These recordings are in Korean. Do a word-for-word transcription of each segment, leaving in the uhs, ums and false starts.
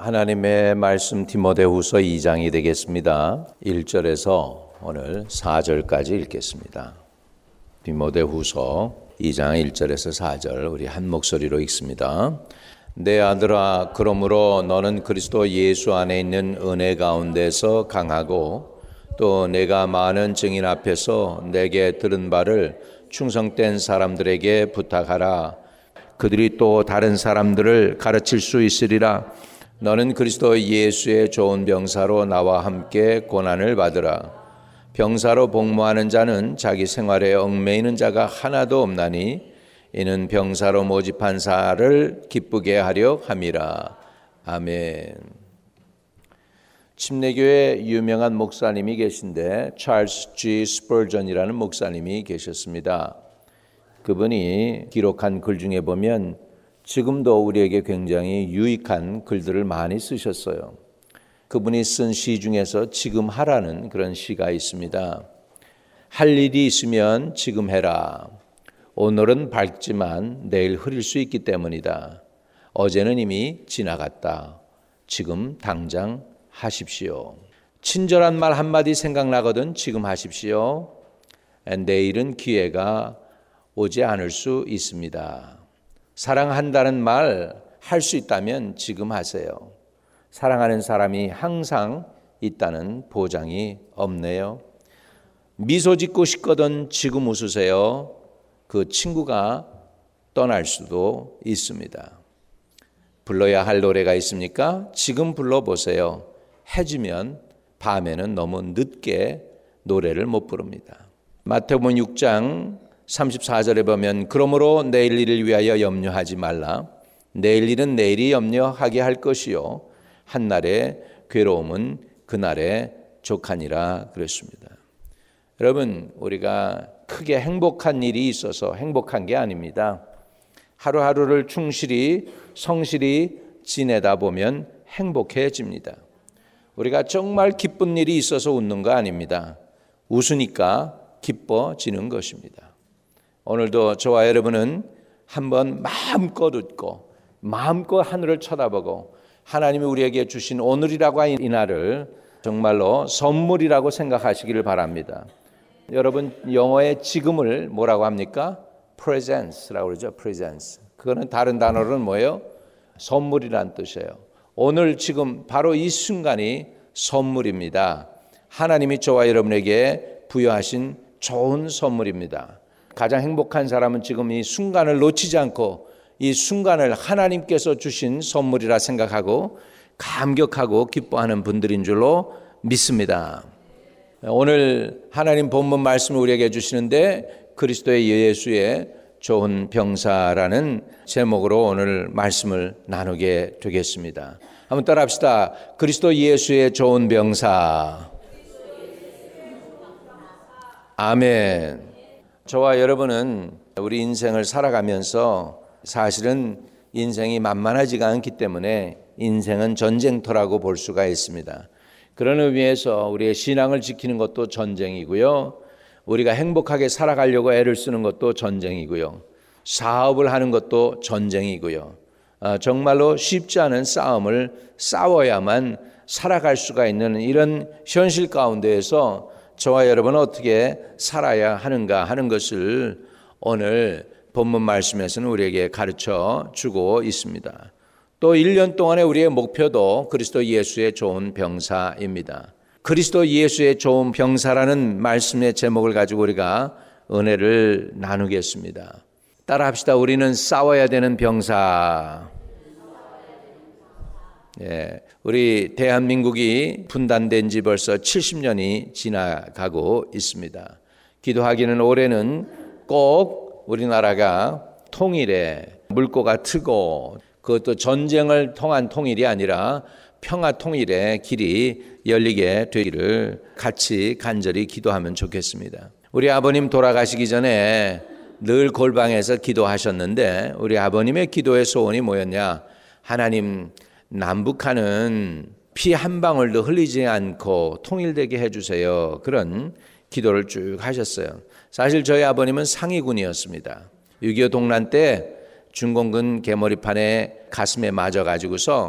하나님의 말씀 디모데후서 이 장이 되겠습니다. 일 절에서 오늘 사 절까지 읽겠습니다. 디모데후서 이 장 일 절에서 사 절 우리 한 목소리로 읽습니다. 내 아들아, 그러므로 너는 그리스도 예수 안에 있는 은혜 가운데서 강하고 또 내가 많은 증인 앞에서 내게 들은 바를 충성된 사람들에게 부탁하라. 그들이 또 다른 사람들을 가르칠 수 있으리라. 너는 그리스도 예수의 좋은 병사로 나와 함께 고난을 받으라. 병사로 복무하는 자는 자기 생활에 얽매이는 자가 하나도 없나니 이는 병사로 모집한 자를 기쁘게 하려 함이라. 아멘. 침례교회 유명한 목사님이 계신데 찰스 G. 스펄전이라는 목사님이 계셨습니다. 그분이 기록한 글 중에 보면 지금도 우리에게 굉장히 유익한 글들을 많이 쓰셨어요. 그분이 쓴 시 중에서 지금 하라는 그런 시가 있습니다. 할 일이 있으면 지금 해라. 오늘은 밝지만 내일 흐릴 수 있기 때문이다. 어제는 이미 지나갔다. 지금 당장 하십시오. 친절한 말 한마디 생각나거든 지금 하십시오. 내일은 기회가 오지 않을 수 있습니다. 사랑한다는 말 할 수 있다면 지금 하세요. 사랑하는 사람이 항상 있다는 보장이 없네요. 미소 짓고 싶거든 지금 웃으세요. 그 친구가 떠날 수도 있습니다. 불러야 할 노래가 있습니까? 지금 불러보세요. 해지면 밤에는 너무 늦게 노래를 못 부릅니다. 마태복음 육 장 삼십사 절에 보면 그러므로 내일 일을 위하여 염려하지 말라. 내일 일은 내일이 염려하게 할 것이요 한날의 괴로움은 그날의 족하니라 그랬습니다. 여러분, 우리가 크게 행복한 일이 있어서 행복한 게 아닙니다. 하루하루를 충실히 성실히 지내다 보면 행복해집니다. 우리가 정말 기쁜 일이 있어서 웃는 거 아닙니다. 웃으니까 기뻐지는 것입니다. 오늘도 저와 여러분은 한번 마음껏 웃고 마음껏 하늘을 쳐다보고 하나님이 우리에게 주신 오늘이라고 하는 이날을 정말로 선물이라고 생각하시기를 바랍니다. 여러분, 영어의 지금을 뭐라고 합니까? presence라고 그러죠. presence. 그거는 다른 단어로는 뭐예요? 선물이란 뜻이에요. 오늘 지금 바로 이 순간이 선물입니다. 하나님이 저와 여러분에게 부여하신 좋은 선물입니다. 가장 행복한 사람은 지금 이 순간을 놓치지 않고 이 순간을 하나님께서 주신 선물이라 생각하고 감격하고 기뻐하는 분들인 줄로 믿습니다. 오늘 하나님 본문 말씀을 우리에게 주시는데 그리스도의 예수의 좋은 병사라는 제목으로 오늘 말씀을 나누게 되겠습니다. 한번 따라합시다. 그리스도 예수의 좋은 병사. 아멘. 저와 여러분은 우리 인생을 살아가면서 사실은 인생이 만만하지가 않기 때문에 인생은 전쟁터라고 볼 수가 있습니다. 그런 의미에서 우리의 신앙을 지키는 것도 전쟁이고요. 우리가 행복하게 살아가려고 애를 쓰는 것도 전쟁이고요. 사업을 하는 것도 전쟁이고요. 정말로 쉽지 않은 싸움을 싸워야만 살아갈 수가 있는 이런 현실 가운데에서 저와 여러분은 어떻게 살아야 하는가 하는 것을 오늘 본문 말씀에서는 우리에게 가르쳐 주고 있습니다. 또 일 년 동안의 우리의 목표도 그리스도 예수의 좋은 병사입니다. 그리스도 예수의 좋은 병사라는 말씀의 제목을 가지고 우리가 은혜를 나누겠습니다. 따라합시다. 우리는 싸워야 되는 병사. 예, 우리 대한민국이 분단된 지 벌써 칠십 년이 지나가고 있습니다. 기도하기는 올해는 꼭 우리나라가 통일에 물꼬가 트고 그것도 전쟁을 통한 통일이 아니라 평화 통일의 길이 열리게 되기를 같이 간절히 기도하면 좋겠습니다. 우리 아버님 돌아가시기 전에 늘 골방에서 기도하셨는데 우리 아버님의 기도의 소원이 뭐였냐? 하나님, 남북한은 피 한 방울도 흘리지 않고 통일되게 해주세요. 그런 기도를 쭉 하셨어요. 사실 저희 아버님은 상위군이었습니다. 육이오 동란 때 중공군 개머리판에 가슴에 맞아가지고서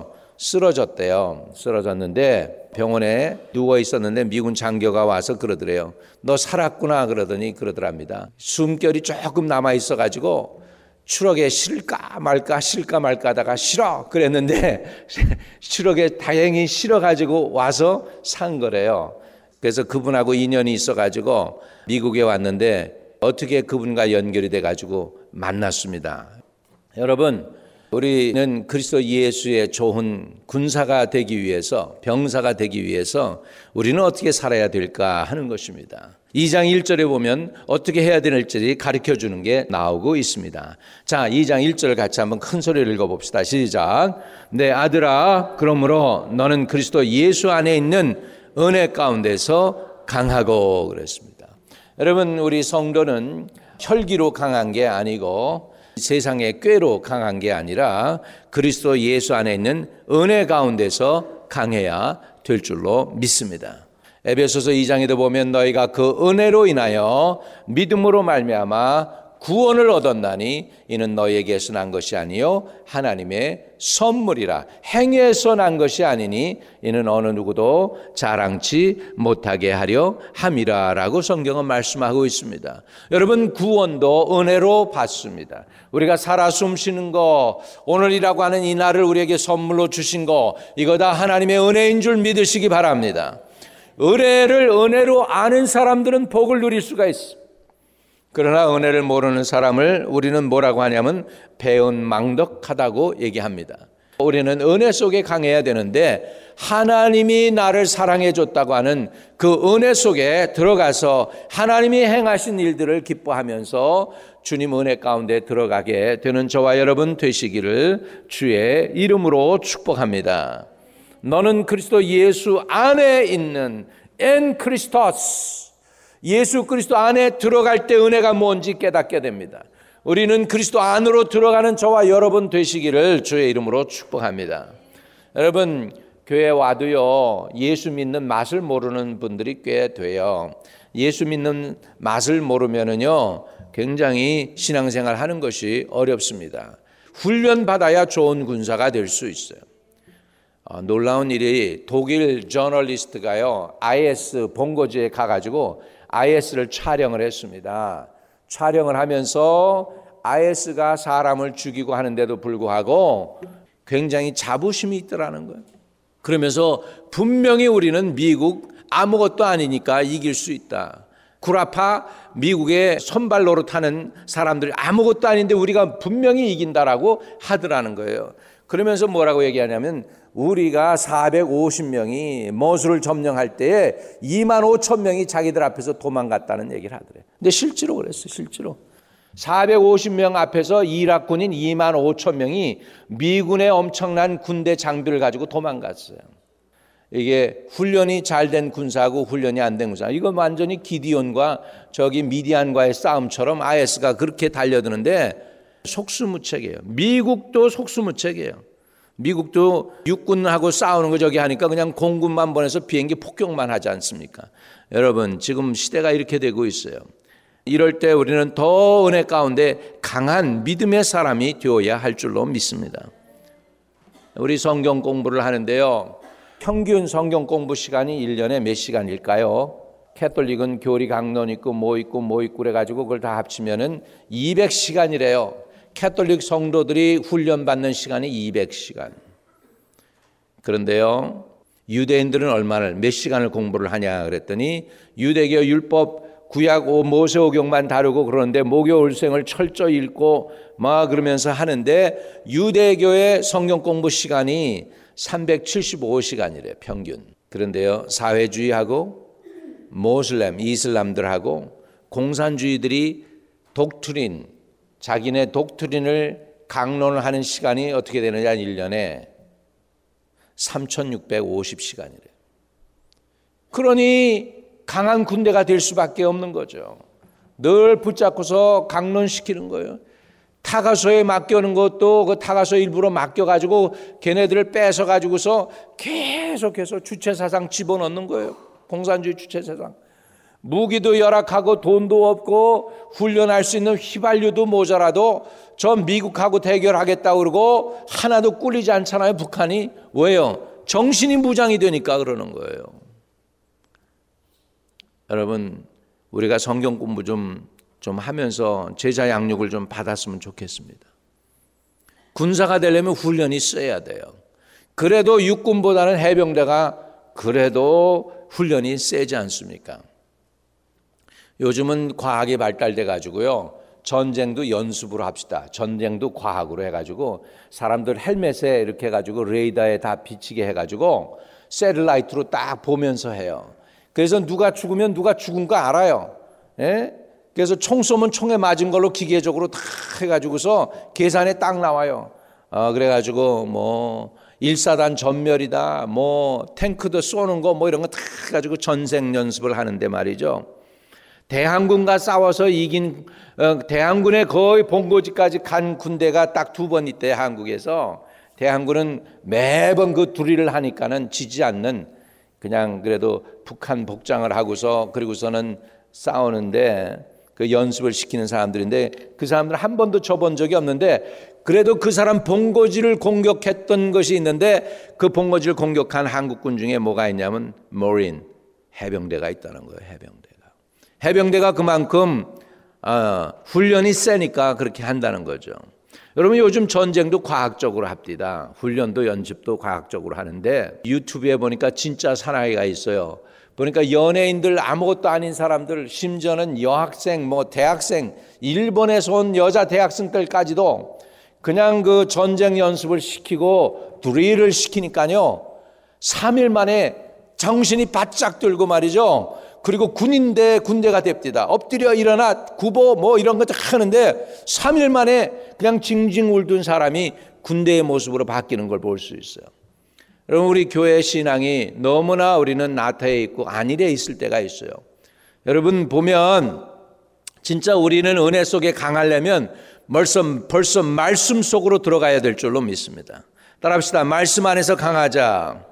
쓰러졌대요. 쓰러졌는데 병원에 누워 있었는데 미군 장교가 와서 그러더래요. 너 살았구나 그러더니 그러더랍니다. 숨결이 조금 남아 있어가지고 추럭에 실까 말까 실까 말까 하다가 싫어 그랬는데 추럭에 다행히 실어가지고 와서 산 거래요. 그래서 그분하고 인연이 있어가지고 미국에 왔는데 어떻게 그분과 연결이 돼가지고 만났습니다. 여러분, 우리는 그리스도 예수의 좋은 군사가 되기 위해서, 병사가 되기 위해서 우리는 어떻게 살아야 될까 하는 것입니다. 이 장 일 절에 보면 어떻게 해야 될지 가르쳐 주는 게 나오고 있습니다. 자, 이 장 일 절 같이 한번 큰 소리로 읽어봅시다. 시작. 내 아들아, 그러므로 너는 그리스도 예수 안에 있는 은혜 가운데서 강하고 그랬습니다. 여러분, 우리 성도는 혈기로 강한 게 아니고 세상의 꾀로 강한 게 아니라 그리스도 예수 안에 있는 은혜 가운데서 강해야 될 줄로 믿습니다. 에베소서 이 장에도 보면 너희가 그 은혜로 인하여 믿음으로 말미암아 구원을 얻었나니 이는 너희에게서 난 것이 아니요 하나님의 선물이라. 행위에서 난 것이 아니니 이는 어느 누구도 자랑치 못하게 하려 함이라 라고 성경은 말씀하고 있습니다. 여러분, 구원도 은혜로 받습니다. 우리가 살아 숨쉬는 거, 오늘이라고 하는 이 날을 우리에게 선물로 주신 거, 이거 다 하나님의 은혜인 줄 믿으시기 바랍니다. 은혜를 은혜로 아는 사람들은 복을 누릴 수가 있습니다. 그러나 은혜를 모르는 사람을 우리는 뭐라고 하냐면 배은망덕하다고 얘기합니다. 우리는 은혜 속에 강해야 되는데 하나님이 나를 사랑해 줬다고 하는 그 은혜 속에 들어가서 하나님이 행하신 일들을 기뻐하면서 주님 은혜 가운데 들어가게 되는 저와 여러분 되시기를 주의 이름으로 축복합니다. 너는 그리스도 예수 안에 있는 엔 크리스토스, 예수 그리스도 안에 들어갈 때 은혜가 뭔지 깨닫게 됩니다. 우리는 그리스도 안으로 들어가는 저와 여러분 되시기를 주의 이름으로 축복합니다. 여러분, 교회 와도요, 예수 믿는 맛을 모르는 분들이 꽤 돼요. 예수 믿는 맛을 모르면은요, 굉장히 신앙생활 하는 것이 어렵습니다. 훈련받아야 좋은 군사가 될 수 있어요. 어, 놀라운 일이 독일 저널리스트가요, 아이에스 본거지에 가가지고 아이에스를 촬영을 했습니다. 촬영을 하면서 아이에스가 사람을 죽이고 하는데도 불구하고 굉장히 자부심이 있더라는 거예요. 그러면서 분명히 우리는 미국 아무것도 아니니까 이길 수 있다. 구라파 미국의 선발 노릇하는 사람들이 아무것도 아닌데 우리가 분명히 이긴다라고 하더라는 거예요. 그러면서 뭐라고 얘기하냐면 우리가 사백오십 명이 모술을 점령할 때에 이만 오천 명이 자기들 앞에서 도망갔다는 얘기를 하더래요. 근데 실제로 그랬어요. 실제로. 사백오십 명 앞에서 이라크 군인 이만 오천 명이 미군의 엄청난 군대 장비를 가지고 도망갔어요. 이게 훈련이 잘 된 군사하고 훈련이 안 된 군사. 이거 완전히 기디온과 저기 미디안과의 싸움처럼 아이에스가 그렇게 달려드는데 속수무책이에요. 미국도 속수무책이에요. 미국도 육군하고 싸우는 거 저기 하니까 그냥 공군만 보내서 비행기 폭격만 하지 않습니까? 여러분, 지금 시대가 이렇게 되고 있어요. 이럴 때 우리는 더 은혜 가운데 강한 믿음의 사람이 되어야 할 줄로 믿습니다. 우리 성경 공부를 하는데요, 평균 성경 공부 시간이 일 년에 몇 시간일까요? 캐톨릭은 교리 강론 있고 뭐 있고 뭐 있고 그래가지고 그걸 다 합치면은 이백 시간이래요. 캐톨릭 성도들이 훈련받는 시간이 이백 시간. 그런데요, 유대인들은 얼마나 몇 시간을 공부를 하냐 그랬더니 유대교 율법 구약 모세오경만 다루고 그러는데 모교일생을 철저히 읽고 막 그러면서 하는데 유대교의 성경 공부 시간이 삼백칠십오 시간이래 평균. 그런데요, 사회주의하고 모슬렘 이슬람들하고 공산주의들이 독트린 자기네 독트린을 강론을 하는 시간이 어떻게 되느냐, 일 년에 삼천육백오십 시간이래요. 그러니 강한 군대가 될 수밖에 없는 거죠. 늘 붙잡고서 강론시키는 거예요. 타가소에 맡겨는 것도 그 타가소 일부러 맡겨가지고 걔네들을 뺏어가지고서 계속해서 주체사상 집어넣는 거예요. 공산주의 주체사상. 무기도 열악하고 돈도 없고 훈련할 수 있는 휘발유도 모자라도 저 미국하고 대결하겠다고 그러고 하나도 꿀리지 않잖아요, 북한이. 왜요? 정신이 무장이 되니까 그러는 거예요. 여러분, 우리가 성경 공부 좀, 좀 하면서 제자 양육을 좀 받았으면 좋겠습니다. 군사가 되려면 훈련이 세야 돼요. 그래도 육군보다는 해병대가 그래도 훈련이 세지 않습니까? 요즘은 과학이 발달돼 가지고요, 전쟁도 연습으로 합시다. 전쟁도 과학으로 해가지고 사람들 헬멧에 이렇게 해가지고 레이더에 다 비치게 해가지고 셀라이트로 딱 보면서 해요. 그래서 누가 죽으면 누가 죽은 거 알아요. 예? 그래서 총 쏘면 총에 맞은 걸로 기계적으로 다 해가지고서 계산에 딱 나와요. 어, 그래가지고 뭐 일사단 전멸이다, 뭐 탱크도 쏘는 거 뭐 이런 거 다 해가지고 전생 연습을 하는데 말이죠. 대항군과 싸워서 이긴 어, 대항군의 거의 본고지까지 간 군대가 딱 두 번 있대. 한국에서 대항군은 매번 그 두리를 하니까는 지지 않는, 그냥 그래도 북한 복장을 하고서 그리고서는 싸우는데 그 연습을 시키는 사람들인데 그 사람들은 한 번도 져본 적이 없는데 그래도 그 사람 본고지를 공격했던 것이 있는데 그 본고지를 공격한 한국군 중에 뭐가 있냐면 머린, 해병대가 있다는 거예요. 해병대가. 해병대가 그만큼 어, 훈련이 세니까 그렇게 한다는 거죠. 여러분, 요즘 전쟁도 과학적으로 합디다. 훈련도 연습도 과학적으로 하는데 유튜브에 보니까 진짜 사나이가 있어요. 보니까 연예인들, 아무것도 아닌 사람들, 심지어는 여학생, 뭐 대학생, 일본에서 온 여자 대학생들까지도 그냥 그 전쟁 연습을 시키고 드릴을 시키니까요, 삼 일 만에 정신이 바짝 들고 말이죠. 그리고 군인대 군대가 됩니다. 엎드려 일어나 구보 뭐 이런 것들 하는데 삼 일 만에 그냥 징징 울던 사람이 군대의 모습으로 바뀌는 걸 볼 수 있어요. 여러분, 우리 교회 신앙이 너무나 우리는 나태해 있고 안일해 있을 때가 있어요. 여러분 보면 진짜 우리는 은혜 속에 강하려면 벌써, 벌써 말씀 속으로 들어가야 될 줄로 믿습니다. 따라합시다. 말씀 안에서 강하자.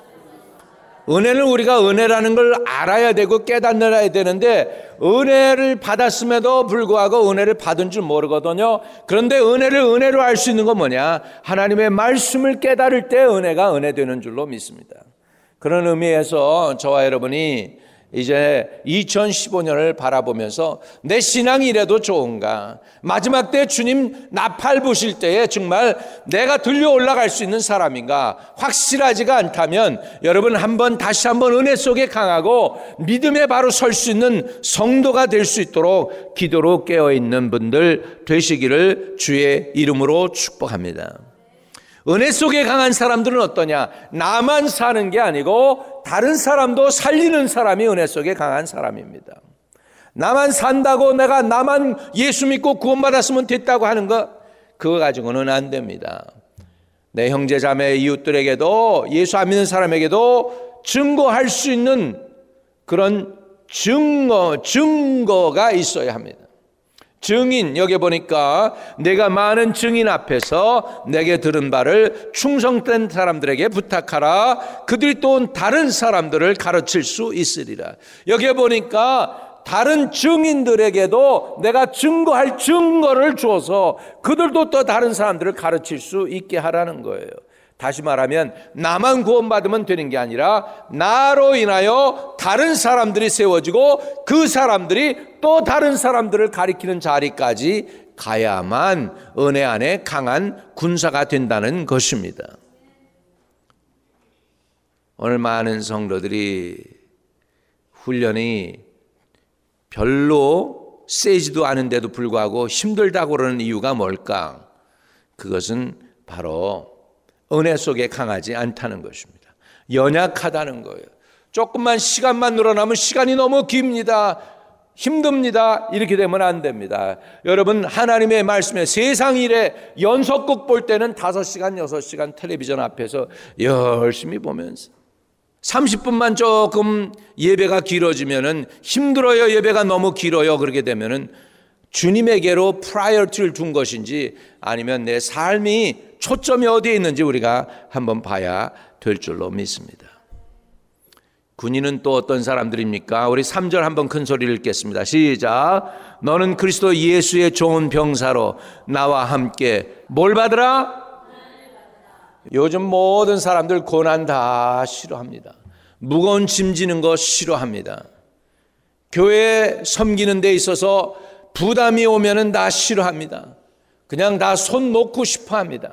은혜는 우리가 은혜라는 걸 알아야 되고 깨닫느라 되는데 은혜를 받았음에도 불구하고 은혜를 받은 줄 모르거든요. 그런데 은혜를 은혜로 알 수 있는 건 뭐냐? 하나님의 말씀을 깨달을 때 은혜가 은혜 되는 줄로 믿습니다. 그런 의미에서 저와 여러분이 이제 이천십오 년을 바라보면서 내 신앙이 이래도 좋은가? 마지막 때 주님 나팔 부실 때에 정말 내가 들려 올라갈 수 있는 사람인가? 확실하지가 않다면 여러분 한번 다시 한번 은혜 속에 강하고 믿음에 바로 설 수 있는 성도가 될 수 있도록 기도로 깨어있는 분들 되시기를 주의 이름으로 축복합니다. 은혜 속에 강한 사람들은 어떠냐? 나만 사는 게 아니고 다른 사람도 살리는 사람이 은혜 속에 강한 사람입니다. 나만 산다고 내가 나만 예수 믿고 구원받았으면 됐다고 하는 것, 그거 가지고는 안 됩니다. 내 형제 자매 이웃들에게도 예수 안 믿는 사람에게도 증거할 수 있는 그런 증거, 증거가 있어야 합니다. 증인, 여기 보니까 내가 많은 증인 앞에서 내게 들은 바를 충성된 사람들에게 부탁하라. 그들이 또 다른 사람들을 가르칠 수 있으리라. 여기 보니까 다른 증인들에게도 내가 증거할 증거를 주어서 그들도 또 다른 사람들을 가르칠 수 있게 하라는 거예요. 다시 말하면 나만 구원받으면 되는 게 아니라 나로 인하여 다른 사람들이 세워지고 그 사람들이 또 다른 사람들을 가리키는 자리까지 가야만 은혜 안에 강한 군사가 된다는 것입니다. 오늘 많은 성도들이 훈련이 별로 세지도 않은데도 불구하고 힘들다고 그러는 이유가 뭘까? 그것은 바로 은혜 속에 강하지 않다는 것입니다. 연약하다는 거예요. 조금만 시간만 늘어나면 시간이 너무 깁니다. 힘듭니다. 이렇게 되면 안 됩니다. 여러분, 하나님의 말씀에 세상 일에 연속극 볼 때는 다섯 시간, 여섯 시간 텔레비전 앞에서 열심히 보면서 삼십 분만 조금 예배가 길어지면은 힘들어요. 예배가 너무 길어요. 그렇게 되면은 주님에게로 프라이어티를 둔 것인지 아니면 내 삶이 초점이 어디에 있는지 우리가 한번 봐야 될 줄로 믿습니다. 군인은 또 어떤 사람들입니까? 우리 삼 절 한번 큰 소리를 읽겠습니다. 시작. 너는 그리스도 예수의 좋은 병사로 나와 함께 뭘 받으라? 요즘 모든 사람들 고난 다 싫어합니다. 무거운 짐 지는 거 싫어합니다. 교회 섬기는 데 있어서 부담이 오면은 다 싫어합니다. 그냥 다 손 놓고 싶어 합니다.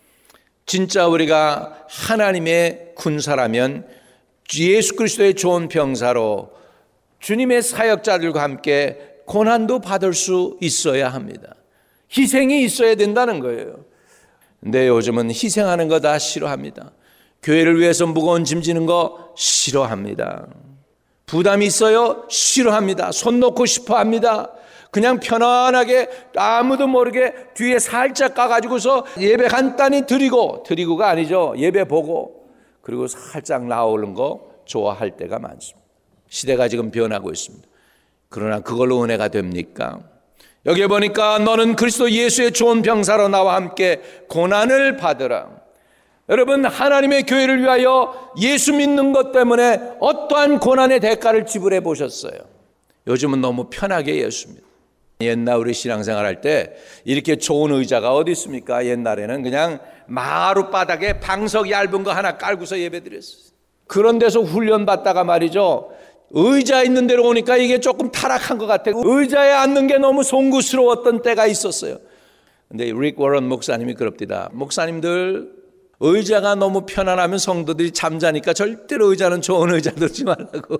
진짜 우리가 하나님의 군사라면 예수 그리스도의 좋은 병사로 주님의 사역자들과 함께 고난도 받을 수 있어야 합니다. 희생이 있어야 된다는 거예요. 근데 요즘은 희생하는 거 다 싫어합니다. 교회를 위해서 무거운 짐 지는 거 싫어합니다. 부담이 있어요? 싫어합니다. 손 놓고 싶어 합니다. 그냥 편안하게 아무도 모르게 뒤에 살짝 가가지고서 예배 간단히 드리고, 드리고가 아니죠. 예배 보고, 그리고 살짝 나오는 거 좋아할 때가 많습니다. 시대가 지금 변하고 있습니다. 그러나 그걸로 은혜가 됩니까? 여기에 보니까 너는 그리스도 예수의 좋은 병사로 나와 함께 고난을 받으라. 여러분, 하나님의 교회를 위하여 예수 믿는 것 때문에 어떠한 고난의 대가를 지불해 보셨어요? 요즘은 너무 편하게 예수 믿어요. 옛날 우리 신앙생활 할 때 이렇게 좋은 의자가 어디 있습니까? 옛날에는 그냥 마룻바닥에 방석 얇은 거 하나 깔고서 예배 드렸어요. 그런 데서 훈련 받다가 말이죠, 의자 있는 데로 오니까 이게 조금 타락한 것 같아요. 의자에 앉는 게 너무 송구스러웠던 때가 있었어요. 근데 릭 워런 목사님이 그럽니다. 목사님들, 의자가 너무 편안하면 성도들이 잠자니까 절대로 의자는 좋은 의자 들지 말라고.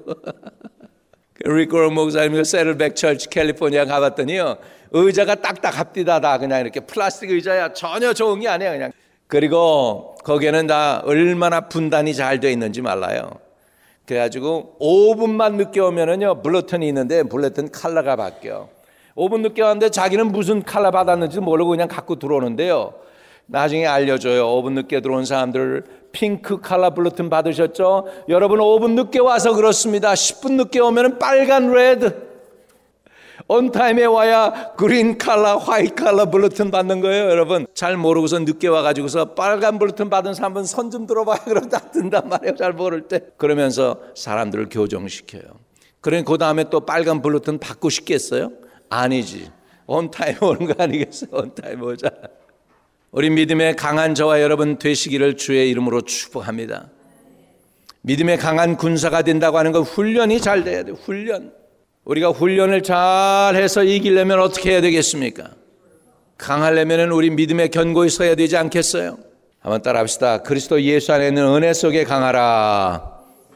릭 워런 목사님이 세틀백 처치 캘리포니아 가봤더니요, 의자가 딱딱합디다. 다 그냥 이렇게 플라스틱 의자야. 전혀 좋은 게 아니에요. 그냥. 그리고 거기에는 다 얼마나 분단이 잘 되어 있는지 몰라요. 그래가지고 오 분만 늦게 오면은요, 블러튼이 있는데 블러튼 컬러가 바뀌어. 오 분 늦게 왔는데 자기는 무슨 컬러 받았는지 모르고 그냥 갖고 들어오는데요, 나중에 알려줘요. 오 분 늦게 들어온 사람들 핑크 컬러 블러튼 받으셨죠? 여러분, 오 분 늦게 와서 그렇습니다. 십 분 늦게 오면은 빨간 레드, 온 타임에 와야 그린 컬러, 화이트 컬러 블러튼 받는 거예요. 여러분, 잘 모르고서 늦게 와가지고서 빨간 블러튼 받은 사람은 손 좀 들어봐요. 그러면 다 든단 말이에요. 잘 모를 때. 그러면서 사람들을 교정시켜요. 그러니 그 다음에 또 빨간 블러튼 받고 싶겠어요? 아니지. 온 타임 오는 거 아니겠어요? 온 타임 오자. 우리 믿음의 강한 저와 여러분 되시기를 주의 이름으로 축복합니다. 믿음의 강한 군사가 된다고 하는 건 훈련이 잘 돼야 돼요. 훈련. 우리가 훈련을 잘해서 이기려면 어떻게 해야 되겠습니까? 강하려면 우리 믿음의 견고히 서야 되지 않겠어요? 한번 따라 합시다. 그리스도 예수 안에 있는 은혜 속에 강하라.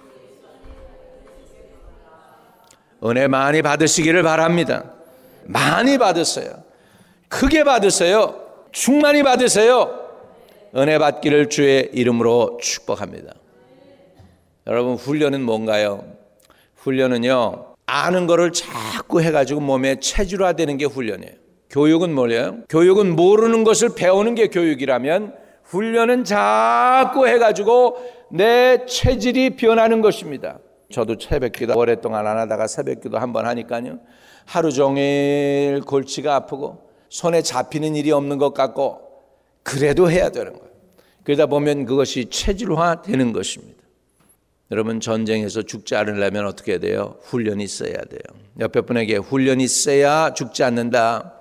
은혜 많이 받으시기를 바랍니다. 많이 받으세요. 크게 받으세요. 충만히 받으세요. 은혜 받기를 주의 이름으로 축복합니다. 여러분, 훈련은 뭔가요? 훈련은요, 아는 거를 자꾸 해가지고 몸에 체질화되는 게 훈련이에요. 교육은 뭐예요? 교육은 모르는 것을 배우는 게 교육이라면, 훈련은 자꾸 해가지고 내 체질이 변하는 것입니다. 저도 새벽기도 오랫동안 안 하다가 새벽기도 한번 하니까요, 하루 종일 골치가 아프고 손에 잡히는 일이 없는 것 같고, 그래도 해야 되는 거예요. 그러다 보면 그것이 체질화되는 것입니다. 여러분, 전쟁에서 죽지 않으려면 어떻게 해야 돼요? 훈련이 있어야 돼요. 옆에 분에게 훈련이 있어야 죽지 않는다.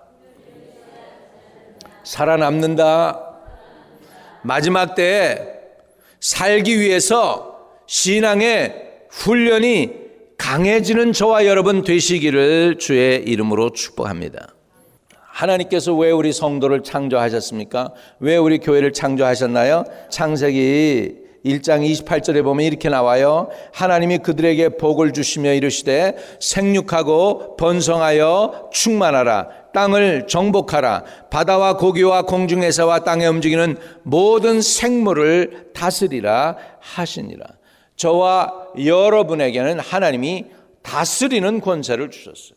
살아남는다. 마지막 때에 살기 위해서 신앙의 훈련이 강해지는 저와 여러분 되시기를 주의 이름으로 축복합니다. 하나님께서 왜 우리 성도를 창조하셨습니까? 왜 우리 교회를 창조하셨나요? 창세기 일 장 이십팔 절에 보면 이렇게 나와요. 하나님이 그들에게 복을 주시며 이르시되 생육하고 번성하여 충만하라. 땅을 정복하라. 바다와 고기와 공중에서와 땅에 움직이는 모든 생물을 다스리라 하시니라. 저와 여러분에게는 하나님이 다스리는 권세를 주셨어요.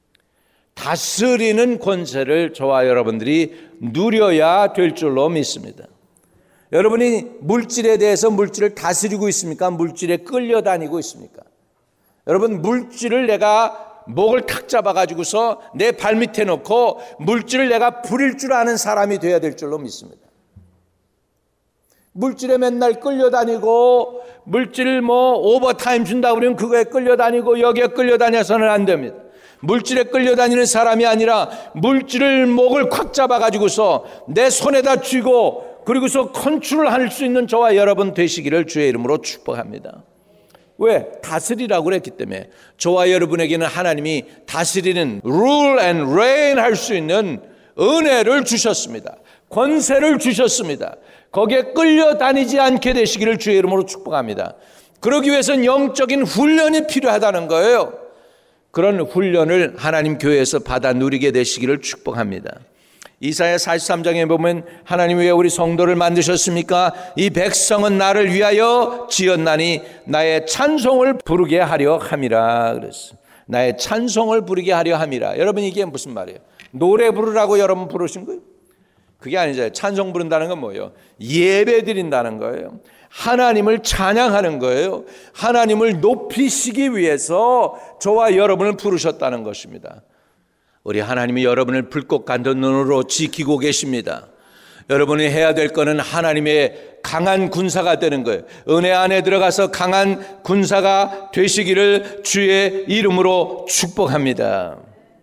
다스리는 권세를 저와 여러분들이 누려야 될 줄로 믿습니다. 여러분이 물질에 대해서 물질을 다스리고 있습니까? 물질에 끌려다니고 있습니까? 여러분, 물질을 내가 목을 탁 잡아가지고서 내 발밑에 놓고 물질을 내가 부릴 줄 아는 사람이 되어야 될 줄로 믿습니다. 물질에 맨날 끌려다니고 물질 뭐 오버타임 준다 그러면 그거에 끌려다니고 여기에 끌려다녀서는 안 됩니다. 물질에 끌려다니는 사람이 아니라 물질을 목을 콱 잡아가지고서 내 손에다 쥐고 그리고서 컨트롤할 수 있는 저와 여러분 되시기를 주의 이름으로 축복합니다. 왜? 다스리라고 그랬기 때문에. 저와 여러분에게는 하나님이 다스리는 rule and reign 할 수 있는 은혜를 주셨습니다. 권세를 주셨습니다. 거기에 끌려다니지 않게 되시기를 주의 이름으로 축복합니다. 그러기 위해서는 영적인 훈련이 필요하다는 거예요. 그런 훈련을 하나님 교회에서 받아 누리게 되시기를 축복합니다. 이사야 사십삼 장에 보면 하나님 왜 우리 성도를 만드셨습니까? 이 백성은 나를 위하여 지었나니 나의 찬송을 부르게 하려 함이라 그랬어요. 나의 찬송을 부르게 하려 함이라. 여러분 이게 무슨 말이에요? 노래 부르라고 여러분 부르신 거예요? 그게 아니죠. 찬송 부른다는 건 뭐예요? 예배 드린다는 거예요. 하나님을 찬양하는 거예요. 하나님을 높이시기 위해서 저와 여러분을 부르셨다는 것입니다. 우리 하나님이 여러분을 불꽃 같은 눈으로 지키고 계십니다. 여러분이 해야 될 거는 하나님의 강한 군사가 되는 거예요. 은혜 안에 들어가서 강한 군사가 되시기를 주의 이름으로 축복합니다.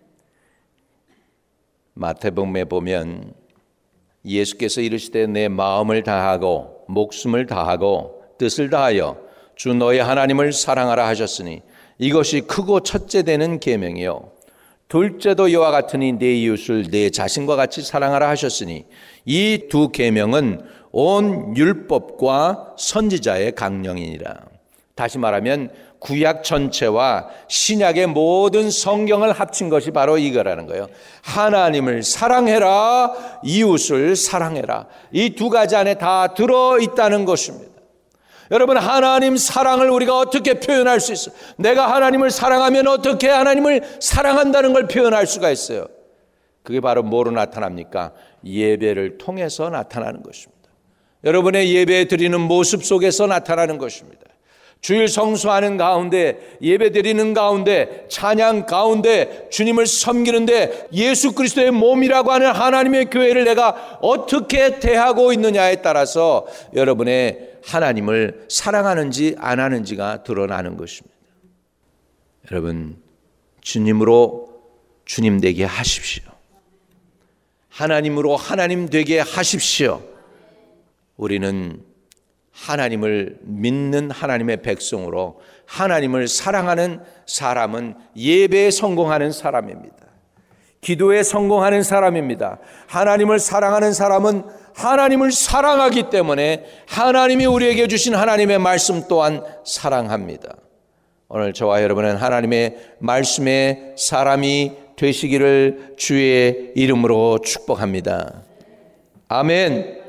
마태복음에 보면 예수께서 이르시되 내 마음을 다하고 목숨을 다하고 뜻을 다하여 주 너의 하나님을 사랑하라 하셨으니 이것이 크고 첫째 되는 계명이요 둘째도 이와 같으니 내 이웃을 내 자신과 같이 사랑하라 하셨으니 이 두 계명은 온 율법과 선지자의 강령이니라. 다시 말하면 구약 전체와 신약의 모든 성경을 합친 것이 바로 이거라는 거예요. 하나님을 사랑해라, 이웃을 사랑해라. 이 두 가지 안에 다 들어있다는 것입니다. 여러분, 하나님 사랑을 우리가 어떻게 표현할 수 있어요? 내가 하나님을 사랑하면 어떻게 하나님을 사랑한다는 걸 표현할 수가 있어요? 그게 바로 뭐로 나타납니까? 예배를 통해서 나타나는 것입니다. 여러분의 예배 드리는 모습 속에서 나타나는 것입니다. 주일 성수하는 가운데, 예배 드리는 가운데, 찬양 가운데, 주님을 섬기는데 예수 그리스도의 몸이라고 하는 하나님의 교회를 내가 어떻게 대하고 있느냐에 따라서 여러분의 하나님을 사랑하는지 안 하는지가 드러나는 것입니다. 여러분, 주님으로 주님 되게 하십시오. 하나님으로 하나님 되게 하십시오. 우리는 하나님을 믿는 하나님의 백성으로 하나님을 사랑하는 사람은 예배에 성공하는 사람입니다. 기도에 성공하는 사람입니다. 하나님을 사랑하는 사람은 하나님을 사랑하기 때문에 하나님이 우리에게 주신 하나님의 말씀 또한 사랑합니다. 오늘 저와 여러분은 하나님의 말씀의 사람이 되시기를 주의 이름으로 축복합니다. 아멘.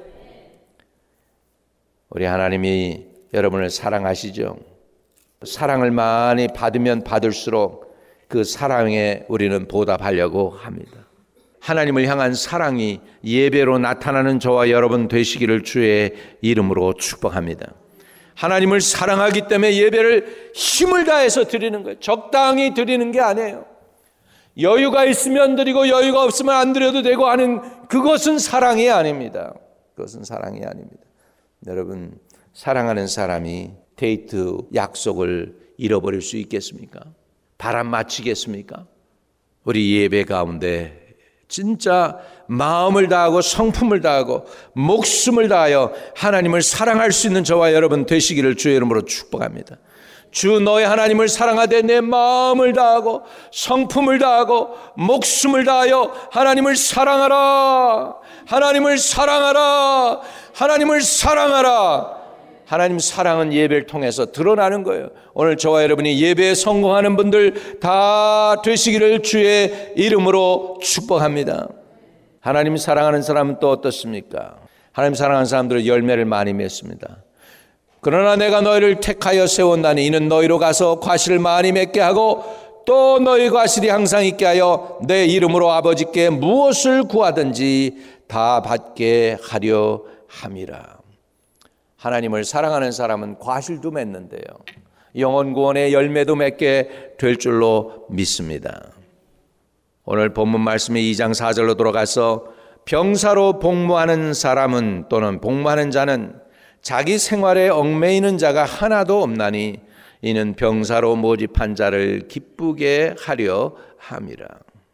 우리 하나님이 여러분을 사랑하시죠. 사랑을 많이 받으면 받을수록 그 사랑에 우리는 보답하려고 합니다. 하나님을 향한 사랑이 예배로 나타나는 저와 여러분 되시기를 주의 이름으로 축복합니다. 하나님을 사랑하기 때문에 예배를 힘을 다해서 드리는 거예요. 적당히 드리는 게 아니에요. 여유가 있으면 드리고 여유가 없으면 안 드려도 되고 하는 그것은 사랑이 아닙니다. 그것은 사랑이 아닙니다. 여러분, 사랑하는 사람이 데이트 약속을 잃어버릴 수 있겠습니까? 바람 맞히겠습니까? 우리 예배 가운데 진짜 마음을 다하고 성품을 다하고 목숨을 다하여 하나님을 사랑할 수 있는 저와 여러분 되시기를 주의 이름으로 축복합니다. 주 너의 하나님을 사랑하되 내 마음을 다하고 성품을 다하고 목숨을 다하여 하나님을 사랑하라. 하나님을 사랑하라. 하나님을 사랑하라. 하나님 사랑은 예배를 통해서 드러나는 거예요. 오늘 저와 여러분이 예배에 성공하는 분들 다 되시기를 주의 이름으로 축복합니다. 하나님 사랑하는 사람은 또 어떻습니까? 하나님 사랑하는 사람들은 열매를 많이 맺습니다. 그러나 내가 너희를 택하여 세웠나니 이는 너희로 가서 과실을 많이 맺게 하고 또 너희 과실이 항상 있게 하여 내 이름으로 아버지께 무엇을 구하든지 다 받게 하려 함이라. 하나님을 사랑하는 사람은 과실도 맺는데요, 영혼 구원의 열매도 맺게 될 줄로 믿습니다. 오늘 본문 말씀의 이 장 사 절로 돌아가서 병사로 복무하는 사람은 또는 복무하는 자는 자기 생활에 얽매이는 자가 하나도 없나니 이는 병사로 모집한 자를 기쁘게 하려 함이라.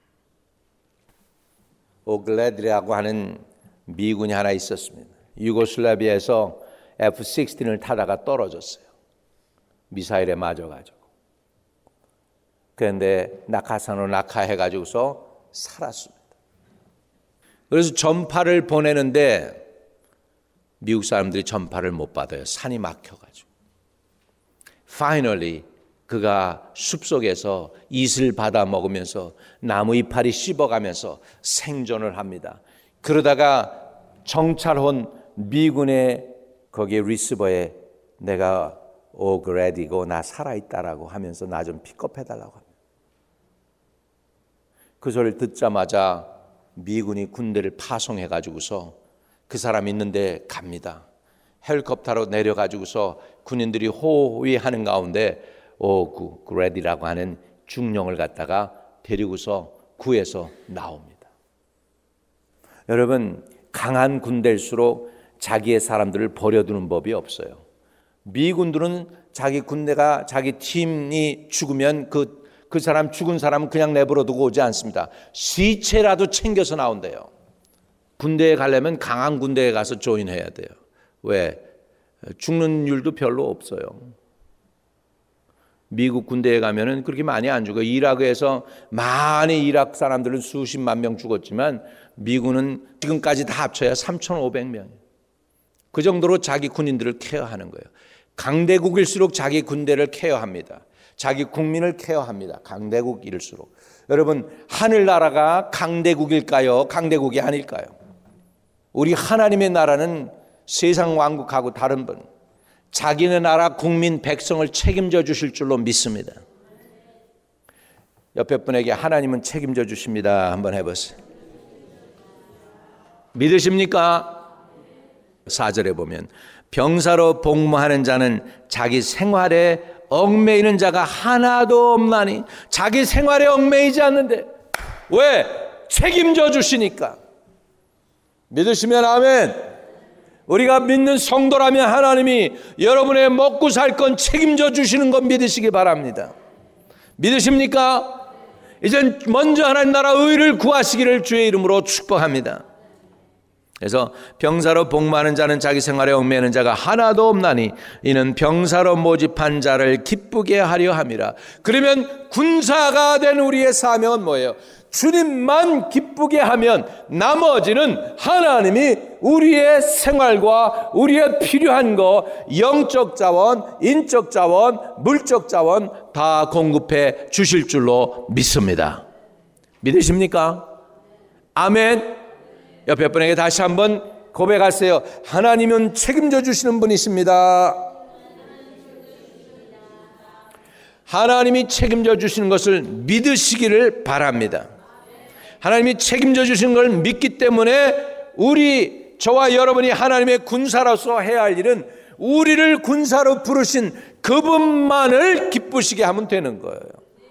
오글레드라고 하는 미군이 하나 있었습니다. 유고슬라비아에서 에프 십육을 타다가 떨어졌어요. 미사일에 맞아가지고. 그런데 낙하산으로 낙하해가지고서 살았습니다. 그래서 전파를 보내는데 미국 사람들이 전파를 못 받아요. 산이 막혀가지고. Finally 그가 숲속에서 이슬 받아 먹으면서 나무 이파리 씹어가면서 생존을 합니다. 그러다가 정찰원 미군의 거기에 리시버에 내가 오그레디고 나 살아있다라고 하면서 나 좀 픽업해달라고 합니다. 그 소리를 듣자마자 미군이 군대를 파송해가지고서 그 사람 있는데 갑니다. 헬리콥터로 내려가지고서 군인들이 호위하는 가운데 오그레디라고 하는 중령을 갖다가 데리고서 구해서 나옵니다. 여러분, 강한 군대일수록 자기의 사람들을 버려두는 법이 없어요. 미군들은 자기 군대가 자기 팀이 죽으면 그, 그 사람 죽은 사람은 그냥 내버려 두고 오지 않습니다. 시체라도 챙겨서 나온대요. 군대에 가려면 강한 군대에 가서 조인해야 돼요. 왜? 죽는 일도 별로 없어요. 미국 군대에 가면은 그렇게 많이 안 죽어요. 이라크에서 많이 이라크 사람들은 수십만 명 죽었지만 미군은 지금까지 다 합쳐야 삼천오백 명이에요. 그 정도로 자기 군인들을 케어하는 거예요. 강대국일수록 자기 군대를 케어합니다. 자기 국민을 케어합니다. 강대국일수록. 여러분, 하늘나라가 강대국일까요? 강대국이 아닐까요? 우리 하나님의 나라는 세상 왕국하고 다른 분, 자기네 나라 국민 백성을 책임져 주실 줄로 믿습니다. 옆에 분에게 하나님은 책임져 주십니다. 한번 해보세요. 믿으십니까? 사 절에 보면 병사로 복무하는 자는 자기 생활에 얽매이는 자가 하나도 없나니. 자기 생활에 얽매이지 않는데 왜? 책임져 주시니까. 믿으시면 아멘. 우리가 믿는 성도라면 하나님이 여러분의 먹고 살 건 책임져 주시는 건 믿으시기 바랍니다. 믿으십니까? 이젠 먼저 하나님 나라 의를 구하시기를 주의 이름으로 축복합니다. 그래서 병사로 복무하는 자는 자기 생활에 얽매이는 자가 하나도 없나니 이는 병사로 모집한 자를 기쁘게 하려 함이라. 그러면 군사가 된 우리의 사명은 뭐예요? 주님만 기쁘게 하면 나머지는 하나님이 우리의 생활과 우리의 필요한 거, 영적 자원, 인적 자원, 물적 자원 다 공급해 주실 줄로 믿습니다. 믿으십니까? 아멘. 옆에 분에게 다시 한번 고백하세요. 하나님은 책임져 주시는 분이십니다. 하나님이 책임져 주시는 것을 믿으시기를 바랍니다. 하나님이 책임져 주시는 걸 믿기 때문에 우리 저와 여러분이 하나님의 군사로서 해야 할 일은 우리를 군사로 부르신 그분만을 기쁘시게 하면 되는 거예요.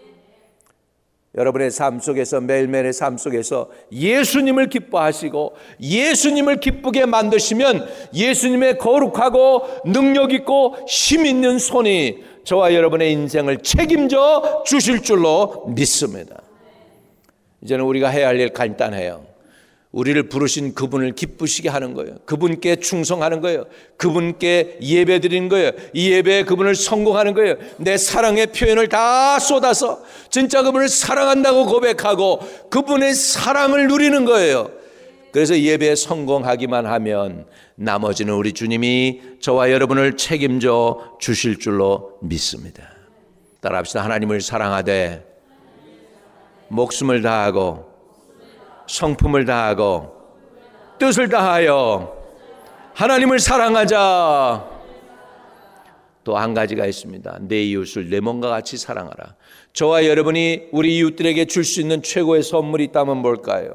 여러분의 삶 속에서, 매일매일의 삶 속에서 예수님을 기뻐하시고 예수님을 기쁘게 만드시면 예수님의 거룩하고 능력 있고 힘 있는 손이 저와 여러분의 인생을 책임져 주실 줄로 믿습니다. 이제는 우리가 해야 할 일 간단해요. 우리를 부르신 그분을 기쁘시게 하는 거예요. 그분께 충성하는 거예요. 그분께 예배 드리는 거예요. 이 예배에 그분을 성공하는 거예요. 내 사랑의 표현을 다 쏟아서 진짜 그분을 사랑한다고 고백하고 그분의 사랑을 누리는 거예요. 그래서 예배에 성공하기만 하면 나머지는 우리 주님이 저와 여러분을 책임져 주실 줄로 믿습니다. 따라합시다. 하나님을 사랑하되 목숨을 다하고 성품을 다하고 뜻을 다하여 하나님을 사랑하자. 또 한 가지가 있습니다. 내 이웃을 내 몸과 같이 사랑하라. 저와 여러분이 우리 이웃들에게 줄 수 있는 최고의 선물이 있다면 뭘까요?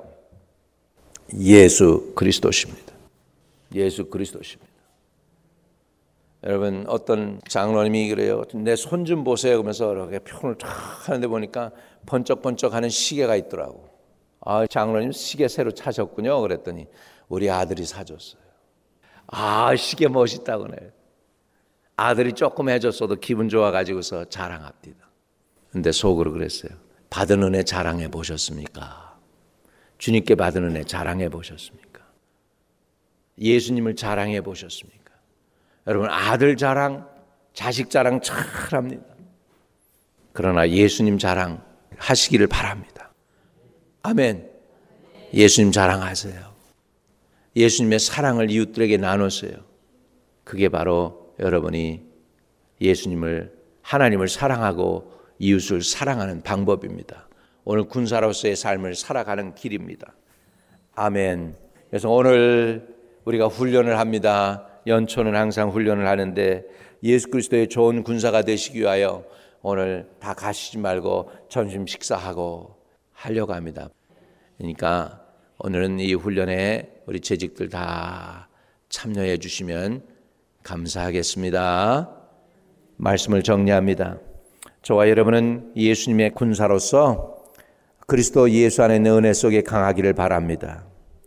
예수 그리스도십니다. 예수 그리스도십니다. 여러분, 어떤 장로님이 그래요. 내 손 좀 보세요. 그러면서 이렇게 표현을 쫙 하는데 보니까 번쩍번쩍하는 시계가 있더라고. 아, 장로님 시계 새로 차셨군요. 그랬더니 우리 아들이 사줬어요. 아, 시계 멋있다고 그래요. 아들이 조금 해줬어도 기분 좋아가지고서 자랑합니다. 근데 속으로 그랬어요. 받은 은혜 자랑해 보셨습니까? 주님께 받은 은혜 자랑해 보셨습니까? 예수님을 자랑해 보셨습니까? 여러분, 아들 자랑, 자식 자랑 잘합니다. 그러나 예수님 자랑 하시기를 바랍니다. 아멘. 예수님 자랑하세요. 예수님의 사랑을 이웃들에게 나누세요. 그게 바로 여러분이 예수님을, 하나님을 사랑하고 이웃을 사랑하는 방법입니다. 오늘 군사로서의 삶을 살아가는 길입니다. 아멘. 그래서 오늘 우리가 훈련을 합니다. 연초는 항상 훈련을 하는데 예수 그리스도의 좋은 군사가 되시기 위하여 오늘 다 가시지 말고 점심 식사하고 하려고 합니다. 그러니까 오늘은 이 훈련에 우리 재직들 다 참여해 주시면 감사하겠습니다. 말씀을 정리합니다. 저와 여러분은 예수님의 군사로서 그리스도 예수 안에 있는 은혜 속에 강하기를 바랍니다.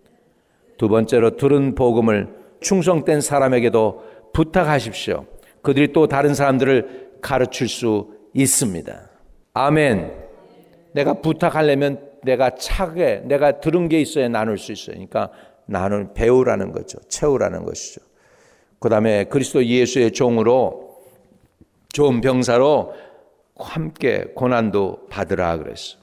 두 번째로 들은 복음을 충성된 사람에게도 부탁하십시오. 그들이 또 다른 사람들을 가르칠 수 있습니다. 아멘. 내가 부탁하려면 내가 차게, 내가 들은 게 있어야 나눌 수 있어요. 그러니까 나는 배우라는 거죠. 채우라는 것이죠. 그 다음에 그리스도 예수의 종으로 좋은 병사로 함께 고난도 받으라 그랬어.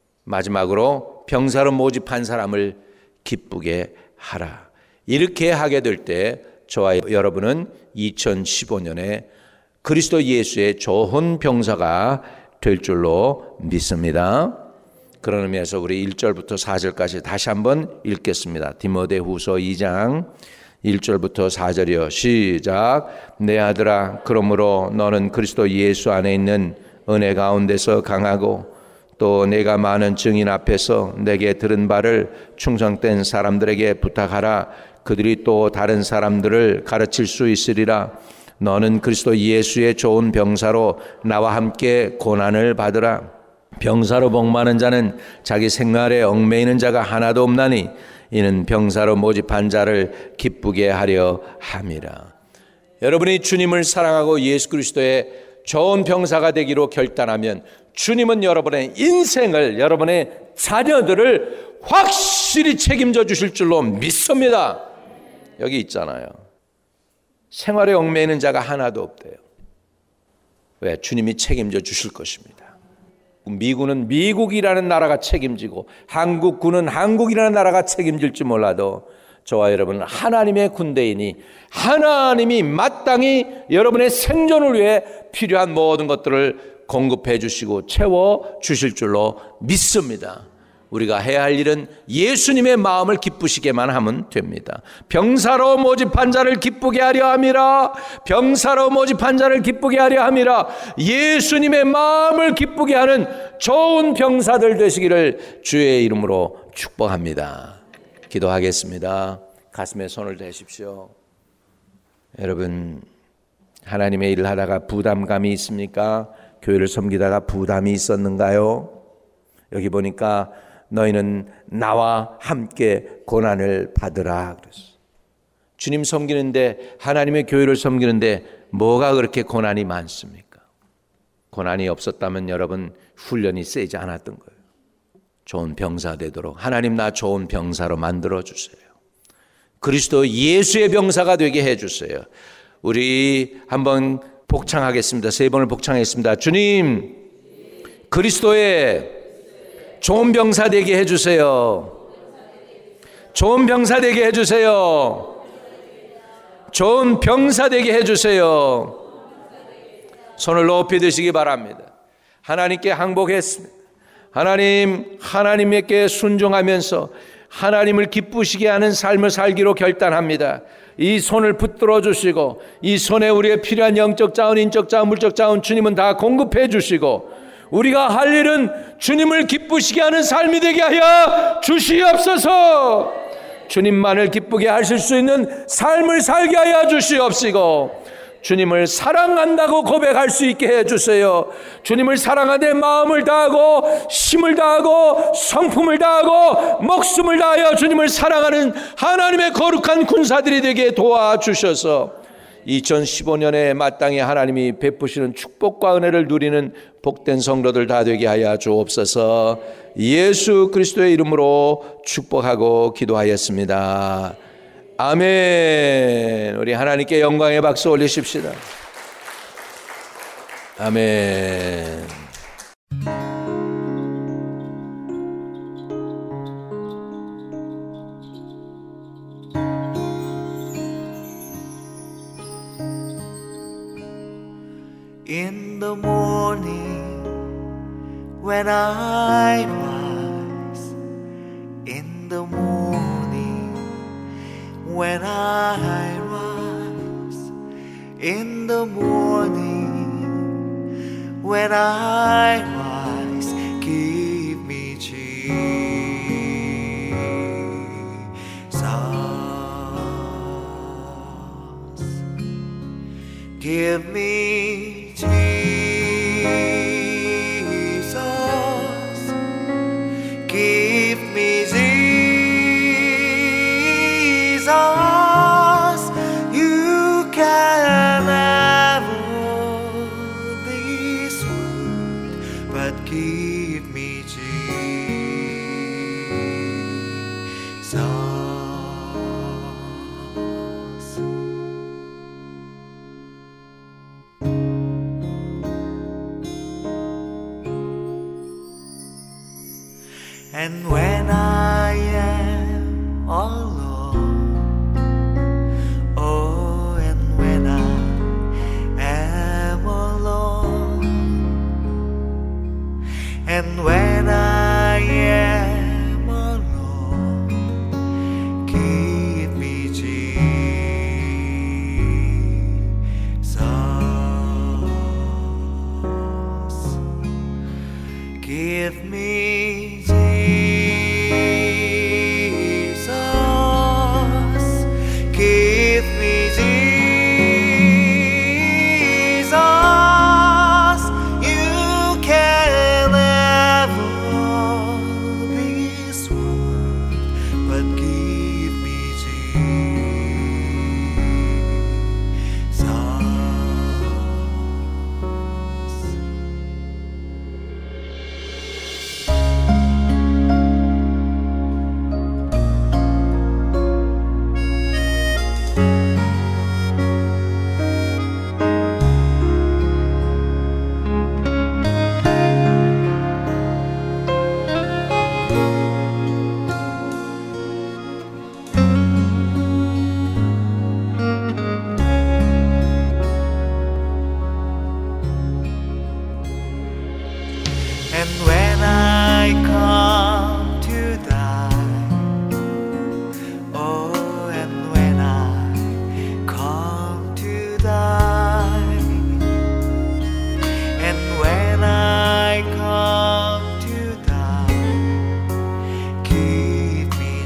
마지막으로 병사로 모집한 사람을 기쁘게 하라. 이렇게 하게 될 때 저와 여러분은 이천십오 년에 그리스도 예수의 좋은 병사가 될 줄로 믿습니다. 그런 의미에서 우리 일 절부터 사 절까지 다시 한번 읽겠습니다. 디모데후서 이 장 일 절부터 사 절이요. 시작. 내 아들아, 그러므로 너는 그리스도 예수 안에 있는 은혜 가운데서 강하고 또 내가 많은 증인 앞에서 내게 들은 바를 충성된 사람들에게 부탁하라. 그들이 또 다른 사람들을 가르칠 수 있으리라. 너는 그리스도 예수의 좋은 병사로 나와 함께 고난을 받으라. 병사로 복마는 자는 자기 생활에 얽매이는 자가 하나도 없나니 이는 병사로 모집한 자를 기쁘게 하려 함이라. 여러분이 주님을 사랑하고 예수 그리스도의 좋은 병사가 되기로 결단하면 주님은 여러분의 인생을, 여러분의 자녀들을 확실히 책임져 주실 줄로 믿습니다. 여기 있잖아요. 생활에 얽매이는 자가 하나도 없대요. 왜? 주님이 책임져 주실 것입니다. 미군은 미국이라는 나라가 책임지고 한국군은 한국이라는 나라가 책임질지 몰라도 저와 여러분은 하나님의 군대이니 하나님이 마땅히 여러분의 생존을 위해 필요한 모든 것들을 공급해 주시고 채워 주실 줄로 믿습니다. 우리가 해야 할 일은 예수님의 마음을 기쁘시게만 하면 됩니다. 병사로 모집한 자를 기쁘게 하려 함이라. 병사로 모집한 자를 기쁘게 하려 함이라. 예수님의 마음을 기쁘게 하는 좋은 병사들 되시기를 주의 이름으로 축복합니다. 기도하겠습니다. 가슴에 손을 대십시오. 여러분, 하나님의 일을 하다가 부담감이 있습니까? 교회를 섬기다가 부담이 있었는가요? 여기 보니까 너희는 나와 함께 고난을 받으라 그랬어. 주님 섬기는데, 하나님의 교회를 섬기는데 뭐가 그렇게 고난이 많습니까? 고난이 없었다면 여러분 훈련이 세지 않았던 거예요. 좋은 병사 되도록 하나님 나 좋은 병사로 만들어 주세요. 그리스도 예수의 병사가 되게 해 주세요. 우리 한번 복창하겠습니다. 세 번을 복창하겠습니다. 주님, 그리스도의 좋은 병사 되게 해주세요. 좋은 병사 되게 해주세요. 좋은 병사 되게 해주세요. 손을 높이 드시기 바랍니다. 하나님께 항복했습니다. 하나님, 하나님께 순종하면서 하나님을 기쁘시게 하는 삶을 살기로 결단합니다. 이 손을 붙들어 주시고 이 손에 우리의 필요한 영적 자원, 인적 자원, 물적 자원 주님은 다 공급해 주시고 우리가 할 일은 주님을 기쁘시게 하는 삶이 되게 하여 주시옵소서. 주님만을 기쁘게 하실 수 있는 삶을 살게 하여 주시옵시고 주님을 사랑한다고 고백할 수 있게 해주세요. 주님을 사랑하되 마음을 다하고 힘을 다하고 성품을 다하고 목숨을 다하여 주님을 사랑하는 하나님의 거룩한 군사들이 되게 도와주셔서 이천십오 년에 마땅히 하나님이 베푸시는 축복과 은혜를 누리는 복된 성도들 다 되게 하여 주옵소서. 예수 그리스도의 이름으로 축복하고 기도하였습니다. 아멘. 우리 하나님께 영광의 박수 올리십시다. 아멘. In the morning when I rise, in the morning when I rise, in the morning when I rise, give me Jesus, give me Jesus, give me Jesus, you can have all this world, but give me Jesus. And when I am alone, oh, and when I am alone, and when I am alone, give me Jesus, give me Jesus. Give me Jesus, you can have all this world, but give me Jesus. And when I come to die, oh, and when I come to die, and when I come to die, give me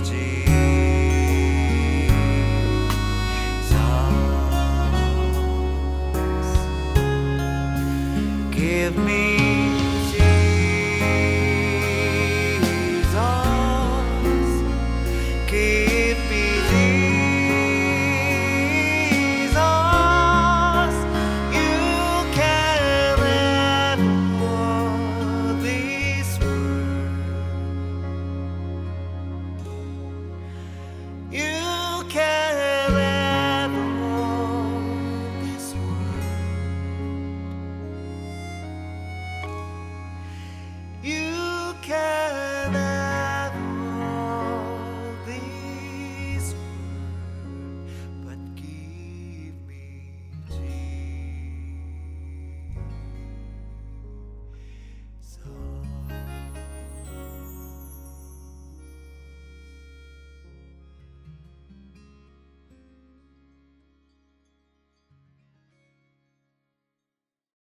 Jesus, give me